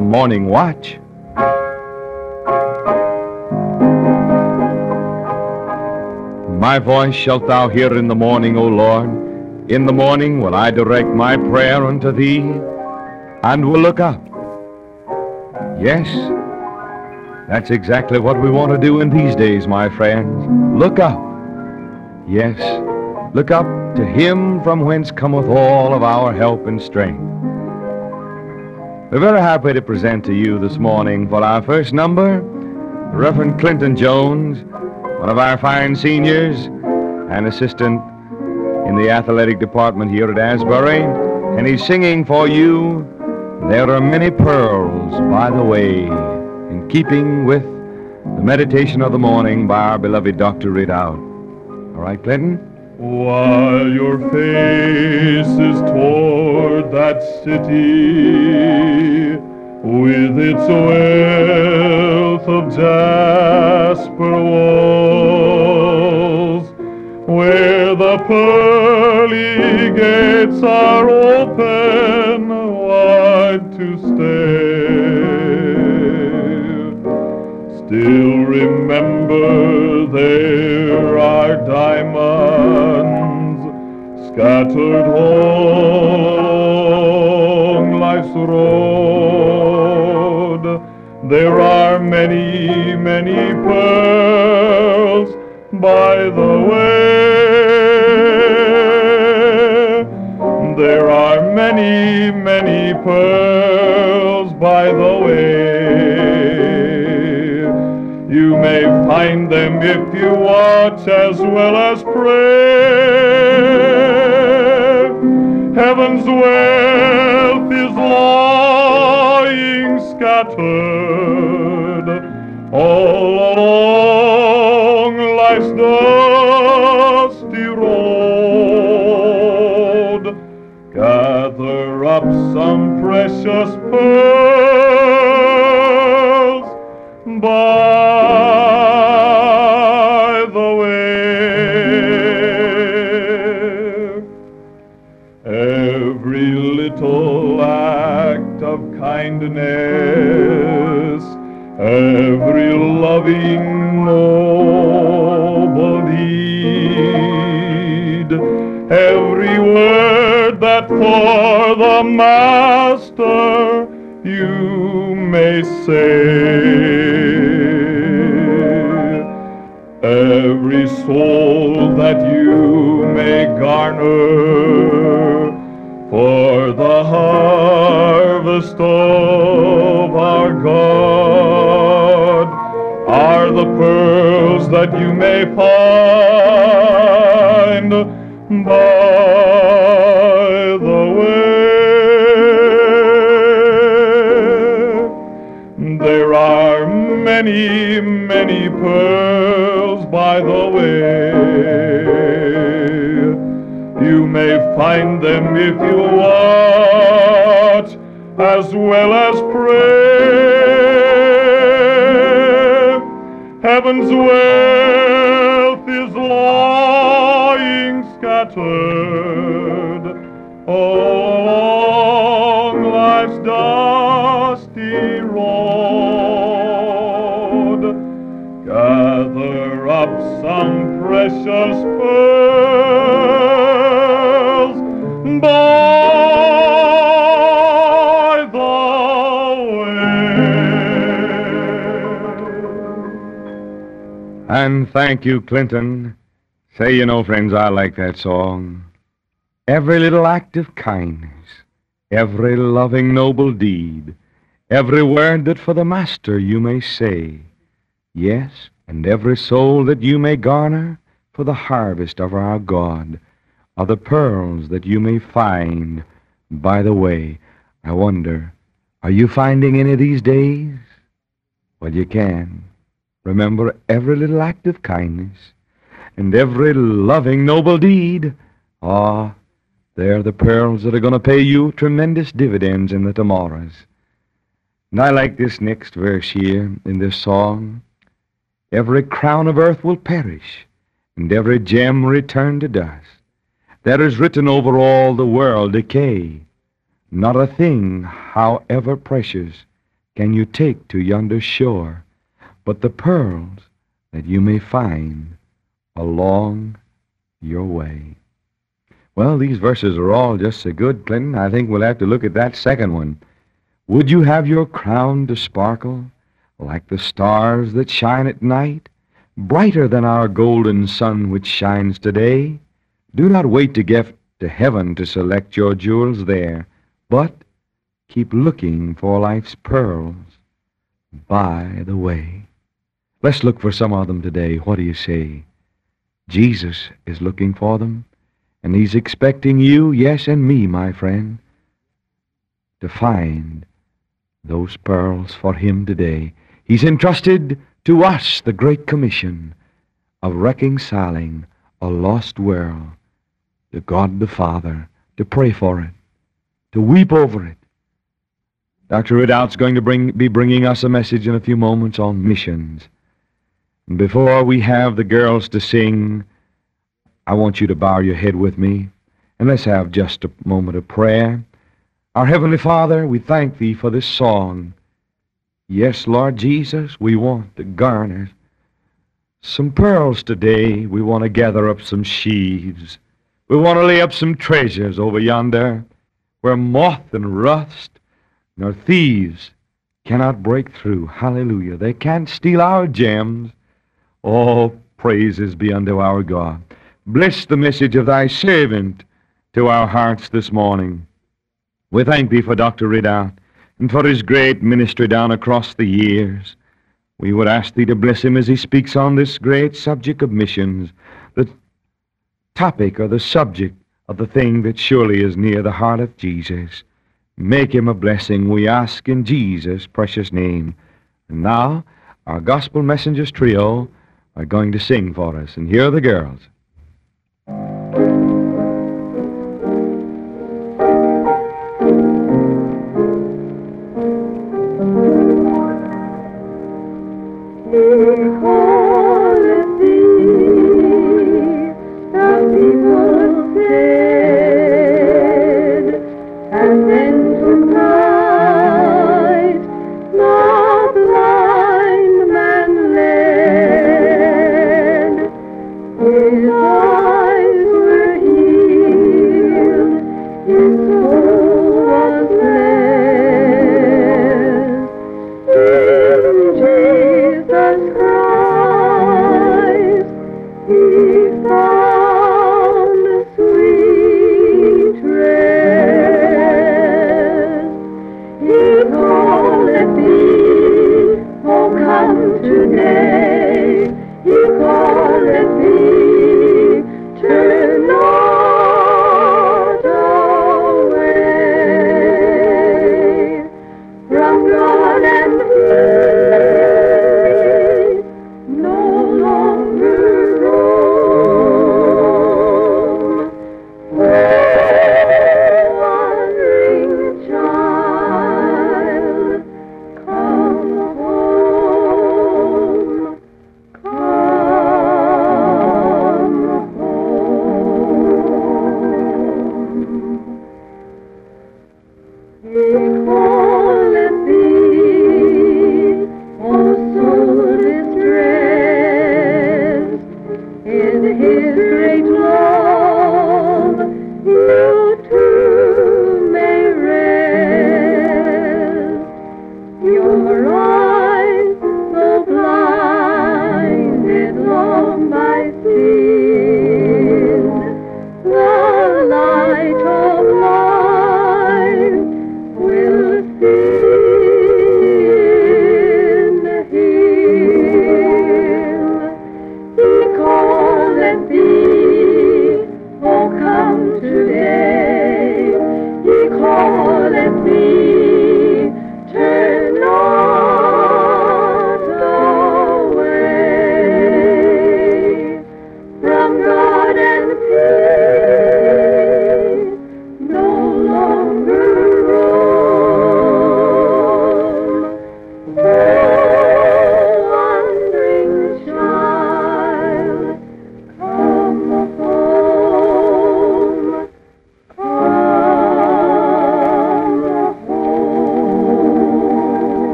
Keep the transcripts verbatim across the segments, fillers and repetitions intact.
The Morning Watch. My voice shalt thou hear in the morning, O Lord. In the morning will I direct my prayer unto thee, and will look up. Yes, that's exactly what we want to do in these days, my friends. Look up. Yes, look up to him from whence cometh all of our help and strength. We're very happy to present to you this morning for our first number, Reverend Clinton Jones, one of our fine seniors, an assistant in the athletic department here at Asbury, and he's singing for you, There Are Many Pearls by the Way, in keeping with the meditation of the morning by our beloved Doctor Ridout. All right, Clinton? While your face is toward that city with its wealth of jasper walls, where the pearly gates are open wide to stare, still remember there are diamonds scattered all along life's road. There are many, many pearls by the way. There are many, many pearls by the way. You may find them if you watch as well as pray. Heaven's wealth is lying scattered all along life's dusty road. Gather up some precious pearls by the way. Every little act of kindness, every loving noble deed, every word that for the Master you may say, every soul that you may garner for the harvest of our God, are the pearls that you may find by the way. There are many, many pearls by the way. You may find them if you watch as well as pray. Heaven's wealth is lying scattered all along life's dusty road. Gather up some precious pearls by the way. And thank you, Clinton. Say, you know, friends, I like that song. Every little act of kindness, every loving noble deed, every word that for the Master you may say, yes, and every soul that you may garner for the harvest of our God, are the pearls that you may find by the way. I wonder, are you finding any these days? Well, you can. Remember every little act of kindness and every loving noble deed. Ah, they're the pearls that are going to pay you tremendous dividends in the tomorrows. And I like this next verse here in this song. Every crown of earth will perish, and every gem return to dust. There is written over all the world decay. Not a thing, however precious, can you take to yonder shore, but the pearls that you may find along your way? Well, these verses are all just so good, Clinton. I think we'll have to look at that second one. Would you have your crown to sparkle like the stars that shine at night, brighter than our golden sun which shines today? Do not wait to get to heaven to select your jewels there, but keep looking for life's pearls by the way. Let's look for some of them today. What do you say? Jesus is looking for them, and he's expecting you, yes, and me, my friend, to find those pearls for him today. He's entrusted to us the great commission of reconciling a lost world to God the Father, to pray for it, to weep over it. Doctor Ridout's going to bring, be bringing us a message in a few moments on missions. And before we have the girls to sing, I want you to bow your head with me, and let's have just a moment of prayer. Our Heavenly Father, we thank Thee for this song. Yes, Lord Jesus, we want to garner some pearls today. We want to gather up some sheaves. We want to lay up some treasures over yonder where moth and rust nor thieves cannot break through. Hallelujah. They can't steal our gems. All praises be unto our God. Bless the message of Thy servant to our hearts this morning. We thank Thee for Doctor Ridout and for his great ministry down across the years. We would ask Thee to bless him as he speaks on this great subject of missions, the topic or the subject of the thing that surely is near the heart of Jesus. Make him a blessing, we ask in Jesus' precious name. And now, our Gospel Messengers trio are going to sing for us. And here are the girls. Is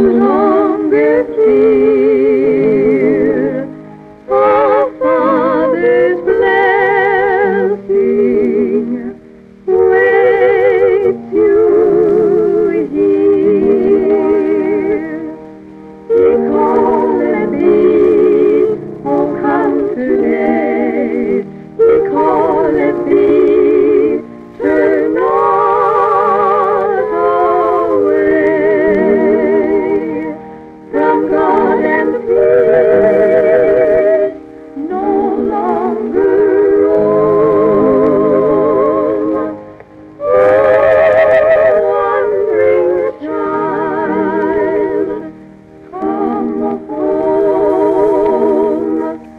longer fear. Our Father's blessing waits you here. He calleth thee, oh come today. He calleth thee, turn not away from God and peace. No longer roam. Oh, wandering child, come home,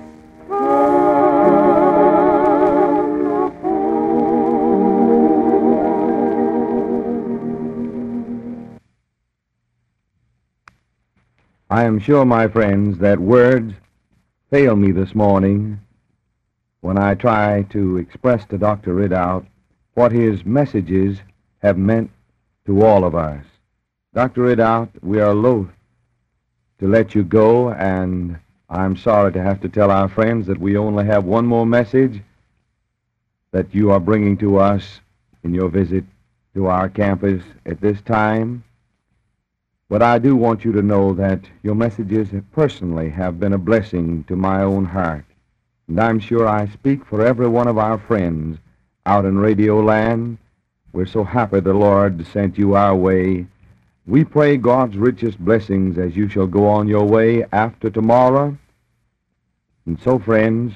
come home. I am sure, my friends, that words fail me this morning when I try to express to Doctor Ridout what his messages have meant to all of us. Doctor Ridout, we are loath to let you go, and I'm sorry to have to tell our friends that we only have one more message that you are bringing to us in your visit to our campus at this time. But I do want you to know that your messages personally have been a blessing to my own heart. And I'm sure I speak for every one of our friends out in Radio Land. We're so happy the Lord sent you our way. We pray God's richest blessings as you shall go on your way after tomorrow. And so, friends,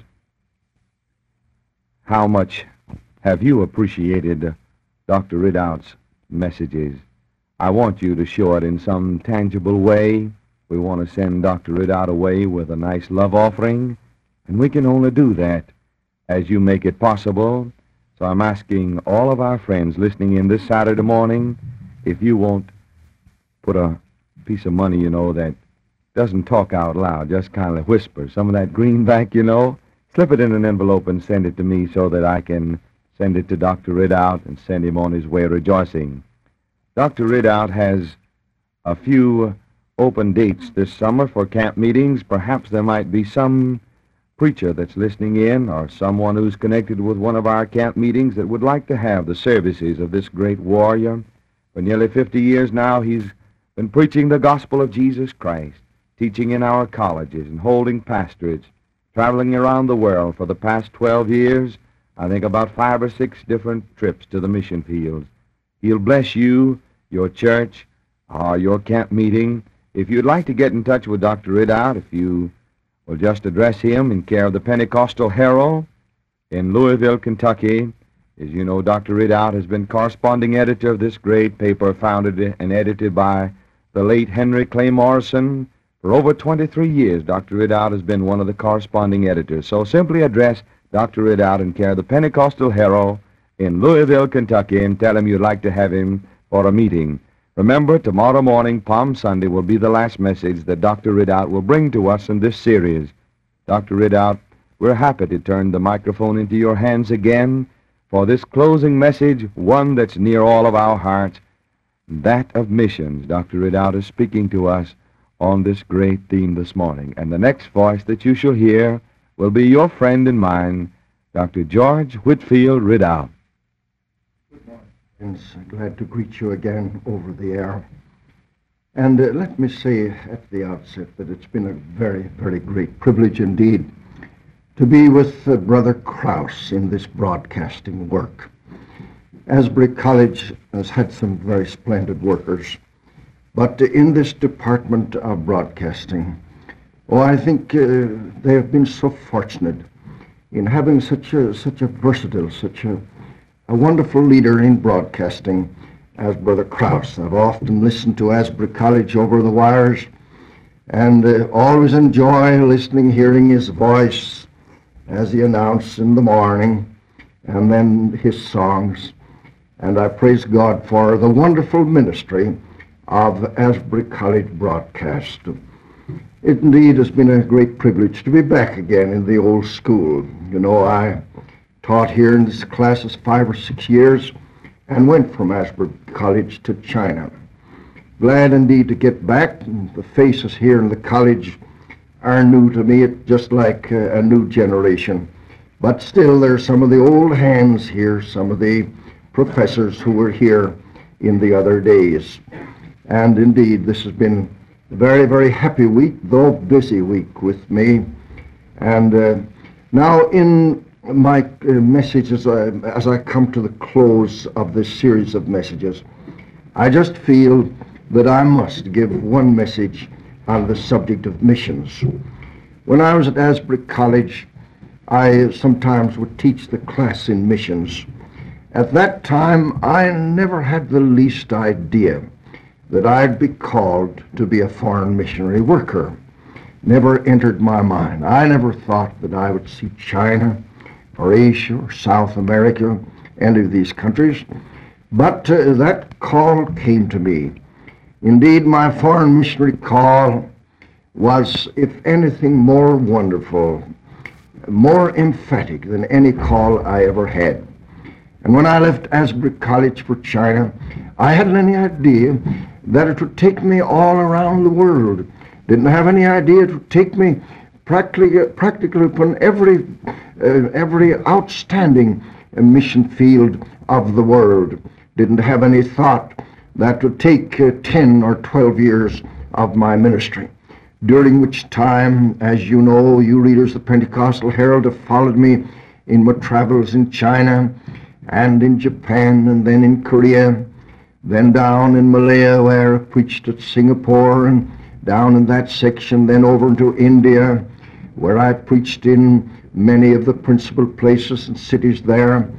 how much have you appreciated Doctor Ridout's messages? I want you to show it in some tangible way. We want to send Doctor Ridout away with a nice love offering, and we can only do that as you make it possible. So I'm asking all of our friends listening in this Saturday morning, if you won't put a piece of money, you know, that doesn't talk out loud, just kind of whisper, some of that greenback, you know, slip it in an envelope and send it to me so that I can send it to Doctor Ridout and send him on his way rejoicing. Doctor Ridout has a few open dates this summer for camp meetings. Perhaps there might be some preacher that's listening in or someone who's connected with one of our camp meetings that would like to have the services of this great warrior. For nearly fifty years now, he's been preaching the gospel of Jesus Christ, teaching in our colleges and holding pastorates, traveling around the world for the past twelve years, I think about five or six different trips to the mission fields. He'll bless you, your church, or your camp meeting. If you'd like to get in touch with Doctor Ridout, if you will just address him in care of the Pentecostal Herald in Louisville, Kentucky. As you know, Doctor Ridout has been corresponding editor of this great paper, founded and edited by the late Henry Clay Morrison. For over twenty-three years, Doctor Ridout has been one of the corresponding editors. So simply address Doctor Ridout in care of the Pentecostal Herald in Louisville, Kentucky, and tell him you'd like to have him for a meeting. Remember, tomorrow morning, Palm Sunday, will be the last message that Doctor Ridout will bring to us in this series. Doctor Ridout, we're happy to turn the microphone into your hands again for this closing message, one that's near all of our hearts, that of missions. Doctor Ridout is speaking to us on this great theme this morning. And the next voice that you shall hear will be your friend and mine, Doctor George Whitfield Ridout. Friends, glad to greet you again over the air. And uh, let me say at the outset that it's been a very, very great privilege indeed to be with uh, Brother Krause in this broadcasting work. Asbury College has had some very splendid workers, but uh, in this department of broadcasting, oh, I think uh, they have been so fortunate in having such a, such a versatile, such a A wonderful leader in broadcasting as Brother Krause. I've often listened to Asbury College over the wires and uh, always enjoy listening, hearing his voice as he announced in the morning and then his songs. And I praise God for the wonderful ministry of Asbury College broadcast. It indeed has been a great privilege to be back again in the old school. You know, I taught here in this classes five or six years and went from Asbury College to China. glad indeed to get back. The faces here in the college are new to me. It's just like uh, a new generation. But still, there's some of the old hands here, some of the professors who were here in the other days. And indeed, this has been a very, very happy week, though busy week with me. And uh, now in my uh, message, as I, as I come to the close of this series of messages, I just feel that I must give one message on the subject of missions. When I was at Asbury College, I sometimes would teach the class in missions. At that time, I never had the least idea that I'd be called to be a foreign missionary worker. Never entered my mind. I never thought that I would see China or Asia or South America, any of these countries. But uh, that call came to me. Indeed, my foreign missionary call was, if anything, more wonderful, more emphatic than any call I ever had. And when I left Asbury College for China, I hadn't any idea that it would take me all around the world. Didn't have any idea it would take me practically, practically upon every, uh, every outstanding uh, mission field of the world. Didn't have any thought that would take uh, ten or twelve years of my ministry, during which time, as you know, you readers of the Pentecostal Herald have followed me in my travels in China and in Japan and then in Korea, then down in Malaya where I preached at Singapore, and down in that section, then over into India where I preached in many of the principal places and cities there,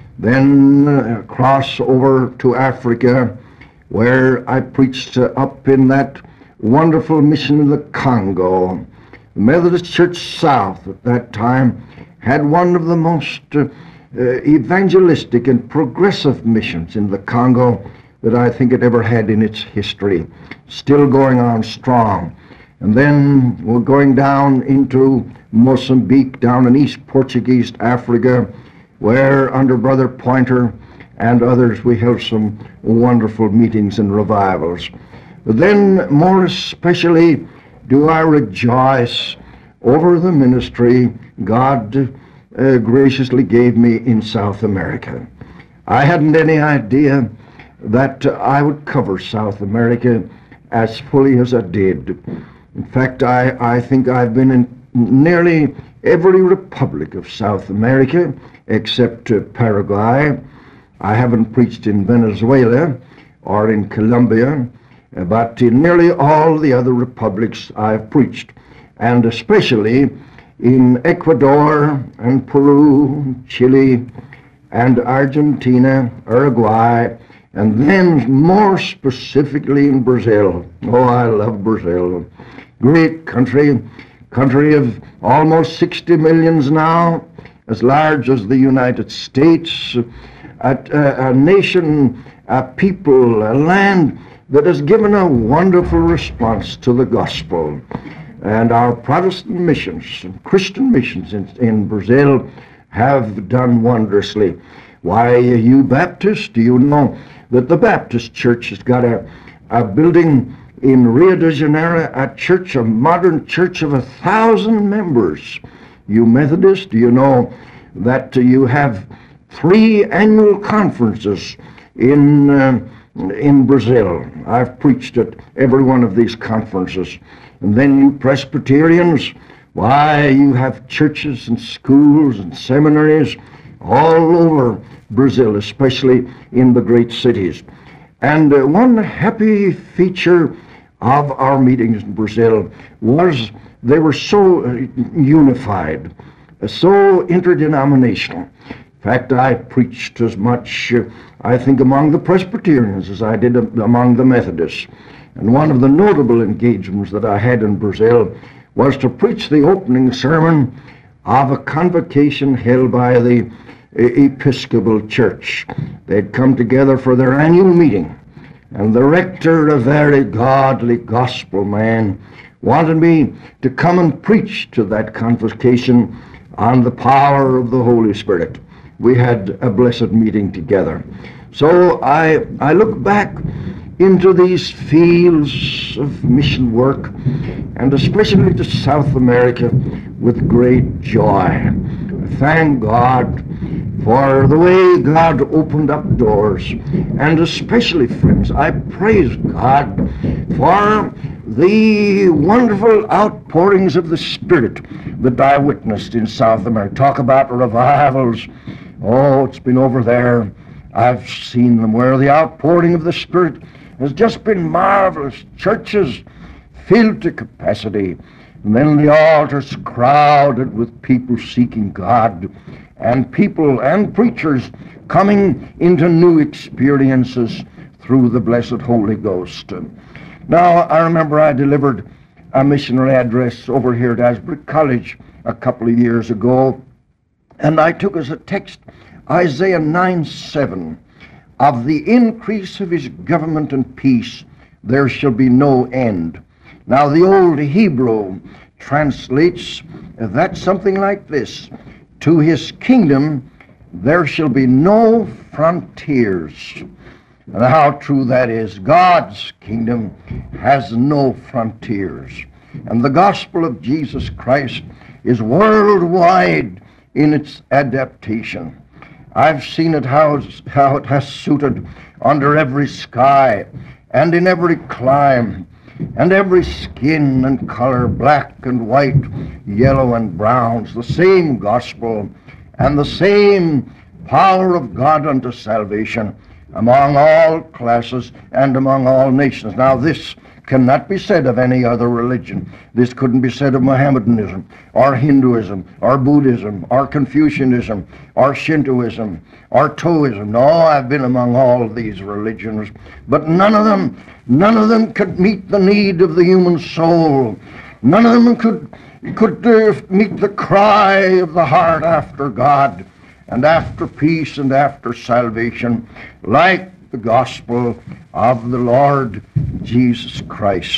then uh, across over to Africa where I preached uh, up in that wonderful mission in the Congo. The Methodist Church South at that time had one of the most uh, uh, evangelistic and progressive missions in the Congo that I think it ever had in its history, still going on strong. And then we're going down into Mozambique, down in East Portuguese Africa, where under Brother Pointer and others we held some wonderful meetings and revivals. But then more especially do I rejoice over the ministry God uh, graciously gave me in South America. I hadn't any idea that uh, I would cover South America as fully as I did. In fact, I, I think I've been in nearly every republic of South America except uh, Paraguay. I haven't preached in Venezuela or in Colombia, uh, but in nearly all the other republics I've preached, and especially in Ecuador and Peru, Chile, and Argentina, Uruguay, and then more specifically in Brazil. Oh, I love Brazil. Great country, country of almost sixty millions now, as large as the United States, a, a, a nation, a people, a land that has given a wonderful response to the gospel. And our Protestant missions, Christian missions in, in Brazil have done wondrously. Why, you Baptists, do you know that the Baptist Church has got a, a building in Rio de Janeiro, a church, a modern church of a thousand members? You Methodists, do you know that uh, you have three annual conferences in, uh, in Brazil? I've preached at every one of these conferences. And then you Presbyterians, why, you have churches and schools and seminaries all over Brazil, especially in the great cities. And uh, one happy feature of our meetings in Brazil was they were so uh, unified, uh, so interdenominational. In fact, I preached as much, uh, I think, among the Presbyterians as I did uh, among the Methodists. And one of the notable engagements that I had in Brazil was to preach the opening sermon of a convocation held by the Episcopal Church. They'd come together for their annual meeting, and the rector, a very godly gospel man, wanted me to come and preach to that convocation on the power of the Holy Spirit. We had a blessed meeting together. So I, I look back into these fields of mission work, and especially to South America, with great joy. Thank God for the way God opened up doors, and especially, friends, I praise God for the wonderful outpourings of the Spirit that I witnessed in South America. Talk about revivals. Oh, it's been over there. I've seen them where the outpouring of the Spirit has just been marvelous. Churches filled to capacity, and then the altars crowded with people seeking God, and people and preachers coming into new experiences through the blessed Holy Ghost. Now, I remember I delivered a missionary address over here at Asbury College a couple of years ago, and I took as a text Isaiah nine seven. Of the increase of his government and peace there shall be no end. Now, the old Hebrew translates that something like this: to his kingdom there shall be no frontiers. And how true that is. God's kingdom has no frontiers. And the gospel of Jesus Christ is worldwide in its adaptation. I've seen it how, how it has suited under every sky and in every clime and every skin and color, black and white, yellow and browns, the same gospel and the same power of God unto salvation among all classes and among all nations. Now, this cannot be said of any other religion. This couldn't be said of Mohammedanism or Hinduism or Buddhism or Confucianism or Shintoism or Taoism. No, I've been among all these religions, but none of them, none of them could meet the need of the human soul. None of them could, could uh, meet the cry of the heart after God and after peace and after salvation like the gospel of the Lord Jesus Christ.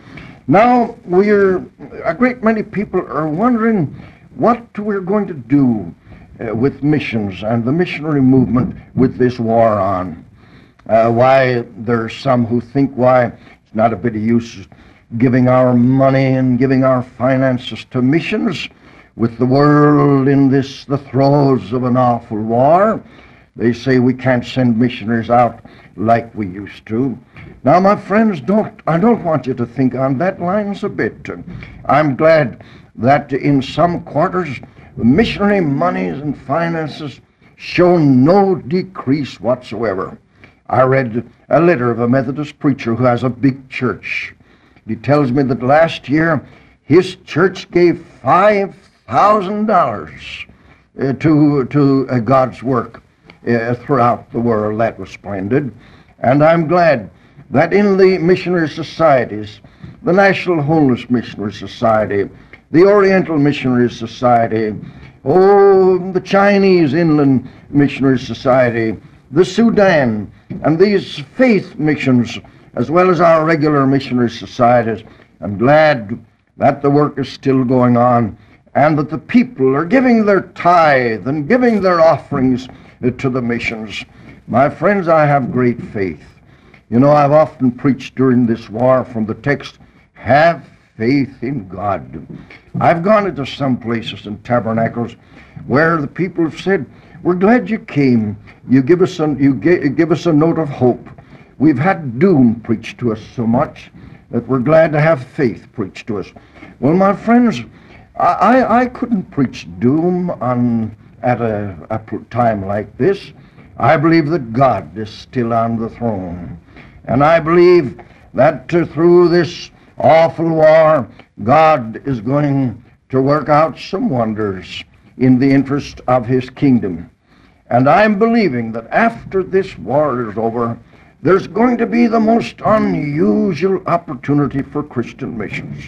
Now, we're, a great many people are wondering what we're going to do uh, with missions and the missionary movement with this war on. Uh, why, there's some who think, why, it's not a bit of use giving our money and giving our finances to missions with the world in this, the throes of an awful war. They say we can't send missionaries out like we used to. Now, my friends, don't I don't want you to think on that lines a bit. I'm glad that in some quarters the missionary monies and finances show no decrease whatsoever. I read a letter of a Methodist preacher who has a big church. He tells me that last year his church gave five thousand dollars uh, to, to uh, God's work uh, throughout the world. That was splendid. And I'm glad that in the missionary societies, the National Homeless Missionary Society, the Oriental Missionary Society, oh, the Chinese Inland Missionary Society, the Sudan, and these faith missions, as well as our regular missionary societies, I'm glad that the work is still going on and that the people are giving their tithe and giving their offerings to the missions. My friends, I have great faith. You know, I've often preached during this war from the text, have faith in God. I've gone into some places in tabernacles where the people have said, we're glad you came. You give us a, you give us a note of hope. We've had doom preached to us so much that we're glad to have faith preached to us. Well, my friends, I, I, I couldn't preach doom on at a, a time like this. I believe that God is still on the throne. And I believe that uh, through this awful war, God is going to work out some wonders in the interest of his kingdom. And I'm believing that after this war is over, there's going to be the most unusual opportunity for Christian missions.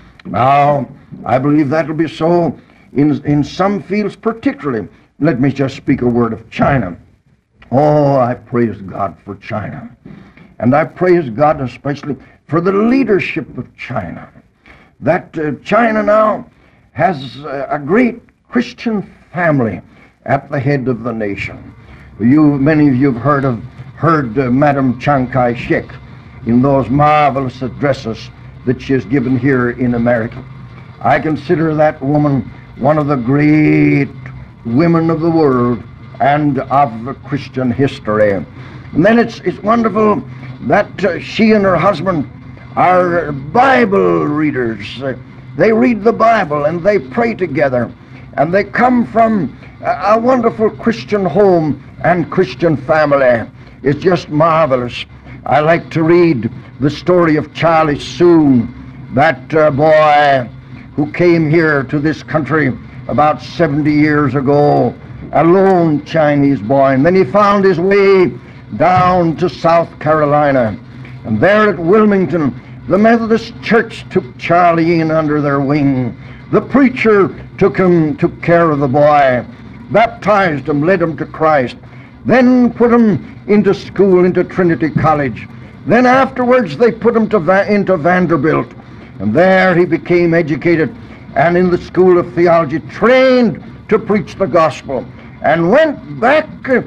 Now, I believe that'll be so in, in some fields particularly. Let me just speak a word of China. Oh, I praise God for China. And I praise God especially for the leadership of China. That uh, China now has uh, a great Christian family at the head of the nation. You, many of you have heard of heard uh, Madam Chiang Kai-shek. in those marvelous addresses that she has given here in America. I consider that woman one of the great women of the world and of Christian history. And then it's, it's wonderful that uh, she and her husband are Bible readers. Uh, they read the Bible and they pray together. And they come from a, a wonderful Christian home and Christian family. It's just marvelous. I like to read the story of Charlie Soon, that uh, boy who came here to this country about seventy years ago, a lone Chinese boy. And then he found his way down to South Carolina. And there at Wilmington, the Methodist Church took Charlie in under their wing. The preacher took him, took care of the boy, baptized him, led him to Christ, then put him into school, into Trinity College. Then afterwards they put him to Va- into Vanderbilt. And there he became educated and in the School of Theology trained to preach the gospel, and went back uh,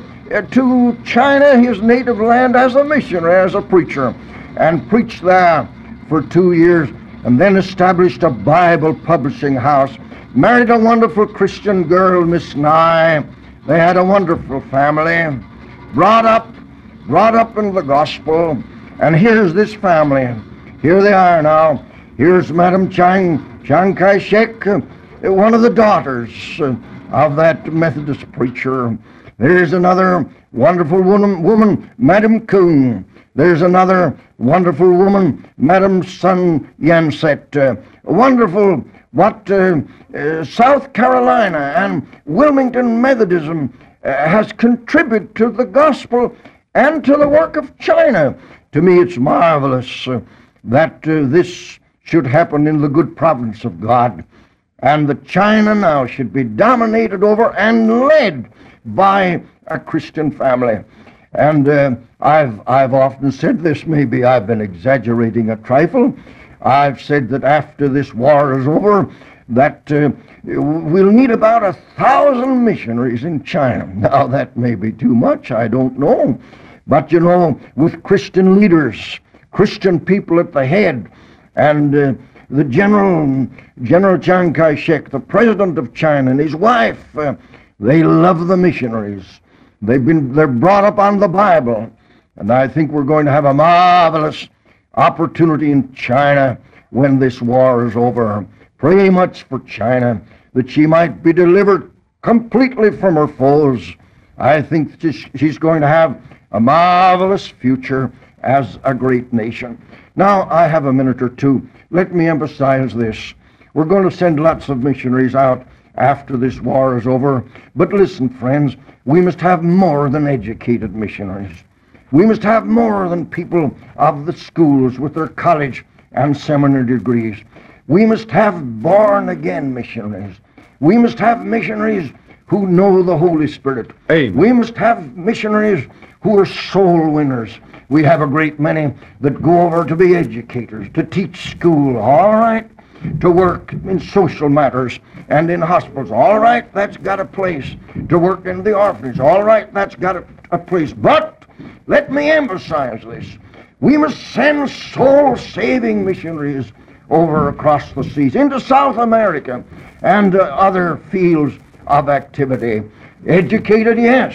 to China, his native land, as a missionary, as a preacher, and preached there for two years, and then established a Bible publishing house, married a wonderful Christian girl, Miss Nye. They had a wonderful family, brought up, brought up in the gospel, and here's this family. Here they are now. Here's Madam Chiang, Chiang Kai-shek, uh, one of the daughters uh, of that Methodist preacher. There's another wonderful woman, woman Madam Kuhn. There's another wonderful woman, Madam Sun Yat-sen. Uh, wonderful what uh, uh, South Carolina and Wilmington Methodism uh, has contributed to the gospel and to the work of China. To me, it's marvelous uh, that uh, this should happen in the good providence of God, and that China now should be dominated over and led by a Christian family. And uh, I've, I've often said this, maybe I've been exaggerating a trifle. I've said that after this war is over, that uh, we'll need about a thousand missionaries in China. Now, that may be too much, I don't know. But, you know, with Christian leaders, Christian people at the head, and uh, the General, General Chiang Kai-shek, the President of China, and his wife, uh, they love the missionaries. They've been, they're brought up on the Bible. And I think we're going to have a marvelous opportunity in China when this war is over. Pray much for China, that she might be delivered completely from her foes. I think that she's going to have a marvelous future as a great nation. Now, I have a minute or two. Let me emphasize this. We're going to send lots of missionaries out after this war is over. But listen, friends, we must have more than educated missionaries. We must have more than people of the schools with their college and seminary degrees. We must have born-again missionaries. We must have missionaries who know the Holy Spirit. Amen. We must have missionaries who are soul winners. We have a great many that go over to be educators, to teach school, all right, to work in social matters and in hospitals, all right, that's got a place, to work in the orphanage, all right, that's got a, a place. But let me emphasize this. We must send soul-saving missionaries over across the seas, into South America and uh, other fields of activity. Educated, yes,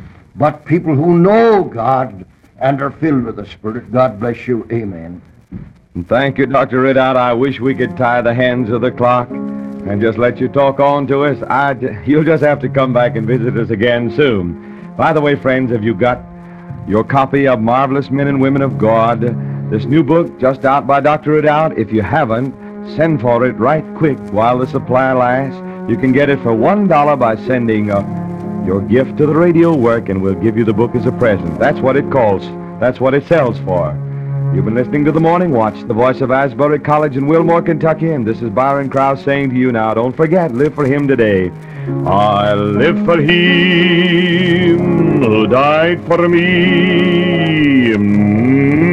but people who know God and are filled with the Spirit. God bless you. Amen. Thank you, Doctor Ridout. I wish we could tie the hands of the clock and just let you talk on to us. I, you'll just have to come back and visit us again soon. By the way, friends, have you got your copy of Marvelous Men and Women of God, this new book just out by Doctor Ridout? If you haven't, send for it right quick while the supply lasts. You can get it for one dollar by sending uh, your gift to the radio work, and we'll give you the book as a present. That's what it calls. That's what it sells for. You've been listening to The Morning Watch, the voice of Asbury College in Wilmore, Kentucky, and this is Byron Krause saying to you now, don't forget, live for Him today. I live for Him who died for me. Mm.